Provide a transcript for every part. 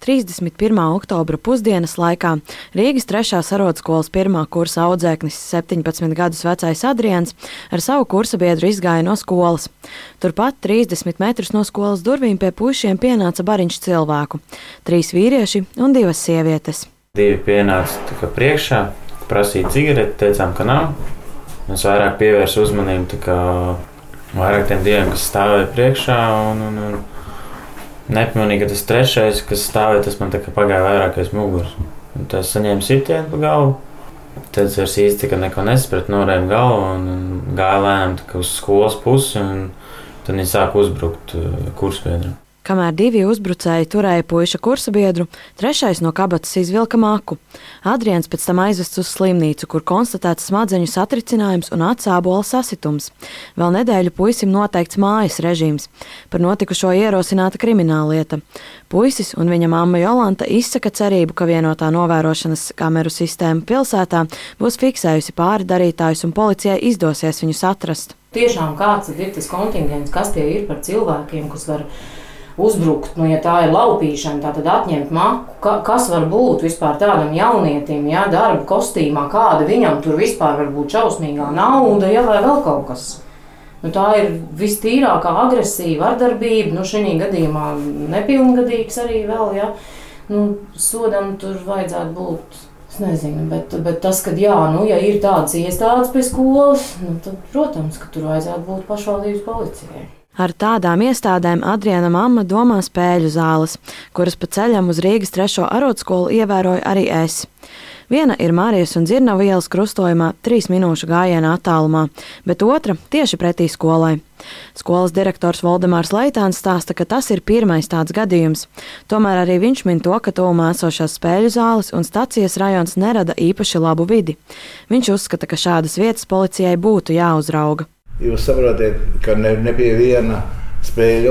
31. oktobra pusdienas laikā Rīgas 3. arodskolas 1. kursa audzēknis 17 gadus vecais Adrians ar savu kursabiedru izgāja no skolas. Turpat 30 metrus no skolas durvīm pie puišiem pienāca bariņš cilvēku – 3 vīrieši un 2 sievietes. 2 pienāca priekšā, prasīja cigareti, teicām, ka nav. Mēs vairāk pievērsu uzmanību vairāk tiem 2, kas stāvēja priekšā un nepamanīju, ka tas 3, kas stāvēja, tas man pagāja vairāk aiz muguras. Tas saņēma sitienu pa galvu. Tad es īsti neko nesapratu, norēmu galvu un gāju lēnām uz skolas pusi. Tad viņi sāka uzbrukt kursabiedram. Kamēr 2 uzbrucēji turēja puiša kursabiedru, 3. no kabatas izvilka maku. Adrians pēc tam aizvests uz slimnīcu, kur konstatēts smadzeņu satricinājums un atsābola sasitums. Vēl nedēļu puisim noteikts mājas režīms. Par notikušo ierosināta krimināllieta. Puisis un viņa mamma Jolanta izsaka cerību, ka vienotā novērošanas kameru sistēma pilsētā būs fiksējusi pāri darītājus un policijai izdosies viņus atrast. Tiešām kāds ir tas kontingents, kas tie ir par cilvēkiem, kas var uzbrukt, ja tā ir laupīšana, tad atņemt maku. Kas var būt vispār tādam jaunietim, darba kostīmā, kāda viņam tur vispār var būt šausmīgā nauda, vai vēl kaut kas. Tā ir vistīrākā agresija, vardarbība, šī gadījumā nepilngadīgs arī vēl, sodam tur vajadzētu būt, es nezinu, bet tas, kad ja ir tādas iestādes pie skolas, tad, protams, ka tur vajadzētu būt pašvaldības policijai. Ar tādām iestādēm Adriana mamma domā spēļu zāles, kuras pa ceļam uz Rīgas 3. arodskolu ievēroju arī es. Viena ir Mārijas un Dzirnavu ielas krustojumā 3 minūšu gājiena attālumā, bet otra tieši pretī skolai. Skolas direktors Voldemārs Leitāns stāsta, ka tas ir pirmais tāds gadījums. Tomēr arī viņš min to, ka tuvumā esošās spēļu zāles un stacijas rajons nerada īpaši labu vidi. Viņš uzskata, ka šādas vietas policijai būtu jāuzrauga. Jūs saprotat, ka ne pie viena spēļu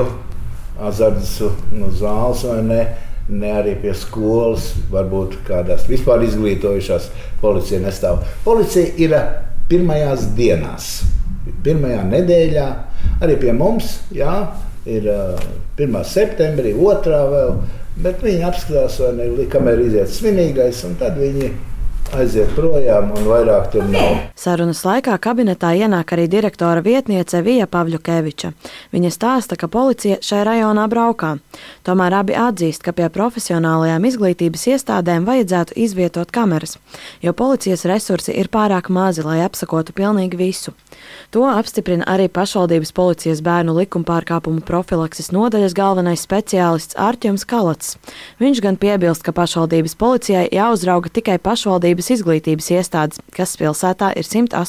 azartu zāles vai ne arī pie skolas, varbūt kādās vispār izglītojušās policija nestāv. Policija ir pirmajās dienās, pirmajā nedēļā, arī pie mums, ir 1. septembrī, 2. vēl, bet viņi apskatās, kamēr iziet svinīgais, un tad viņi aiziet projām un vairāk tur nav. Sarunas laikā kabinetā ienāk arī direktora vietniece Vija Pavļukeviča. Viņa stāsta, ka policija šai rajonā braukā. Tomēr abi atzīst, ka pie profesionālajām izglītības iestādēm vajadzētu izvietot kameras, jo policijas resursi ir pārāk mazi, lai apsakotu pilnīgi visu. To apstiprina arī pašvaldības policijas bērnu likumpārkāpumu profilakses nodaļas galvenais speciālists Artjoms Kalats. Viņš gan piebilst, ka pašvaldības policijai jāuzrauga tikai pašvaldības izglītības iestādes, kas pilsētā ir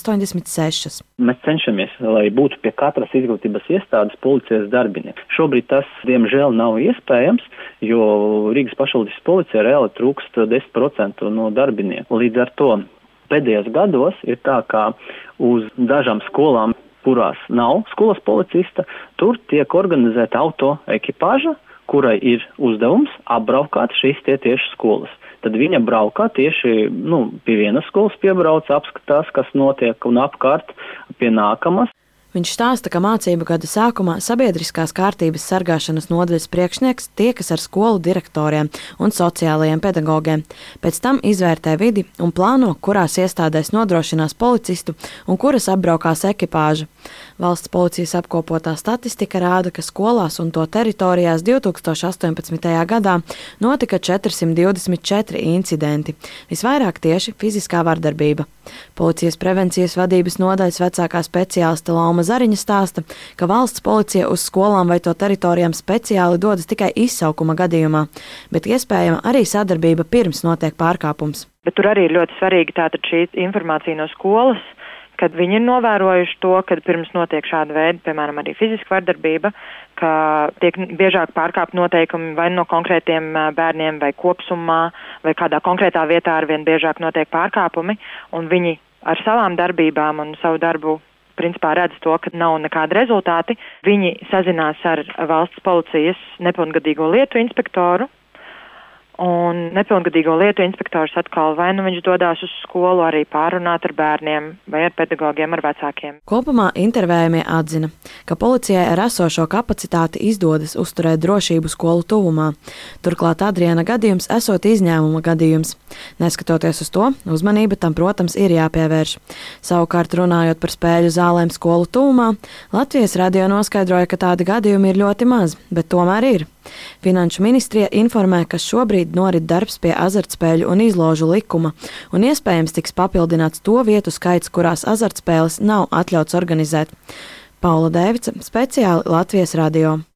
186. Mēs cenšamies, lai būtu pie katras izglītības iestādes policijas darbinieki. Šobrīd tas, diemžēl, nav iespējams, jo Rīgas pašvaldības policija reāli trūkst 10% no darbinieku. Līdz ar to pēdējos gados ir tā, ka uz dažām skolām, kurās nav skolas policista, tur tiek organizēta auto ekipāža, kurai ir uzdevums apbraukāt šīs tieši skolas. Tad viņa braukā tieši pie vienas skolas piebrauc, apskatās, kas notiek un apkārt pie nākamas. Viņš stāsta, ka mācību gada sākumā sabiedriskās kārtības sargāšanas nodaļas priekšnieks tiekas ar skolu direktoriem un sociālajiem pedagogiem. Pēc tam izvērtē vidi un plāno, kurās iestādēs nodrošinās policistu un kuras apbraukās ekipāža. Valsts policijas apkopotā statistika rāda, ka skolās un to teritorijās 2018. gadā notika 424 incidenti, visvairāk tieši fiziskā vardarbība. Policijas prevencijas vadības nodaļas vecākā speciāliste Lauma Zariņa stāsta, ka valsts policija uz skolām vai to teritorijām speciāli dodas tikai izsaukuma gadījumā, bet iespējama arī sadarbība pirms notiek pārkāpums. Bet tur arī ir ļoti svarīgi tātad šī informācija no skolas, kad viņi ir novērojuši to, ka pirms notiek šāda veida, piemēram, arī fiziska vardarbība, ka tiek biežāk pārkāpt noteikumi vai no konkrētiem bērniem vai kopsumā, vai kādā konkrētā vietā arvien biežāk notiek pārkāpumi, un viņi ar savām darbībām un savu darbu principā redz to, ka nav nekāda rezultāti. Viņi sazinās ar valsts policijas nepilngadīgo lietu inspektoru un nepilngadīgo lietu inspektors atkal vai nu viņš dodās uz skolu arī pārunāt ar bērniem vai ar pedagogiem, ar vecākiem. Kopumā intervējumie atzina, ka policijai ar esošo kapacitāti izdodas uzturēt drošību skolu tuvumā. Turklāt Adriana gadījums esot izņēmuma gadījums. Neskatoties uz to, uzmanība tam, protams, ir jāpievērš. Savukārt, runājot par spēļu zālēm skolu tuvumā, Latvijas radio noskaidroja, ka tādi gadījumi ir ļoti maz, bet tomēr ir. Finanšu ministrija informē, ka šobrīd norit darbs pie azartspēļu un izložu likuma, un iespējams tiks papildināts to vietu skaits, kurās azartspēles nav atļauts organizēt. Paula Dēvica, speciāli Latvijas radio.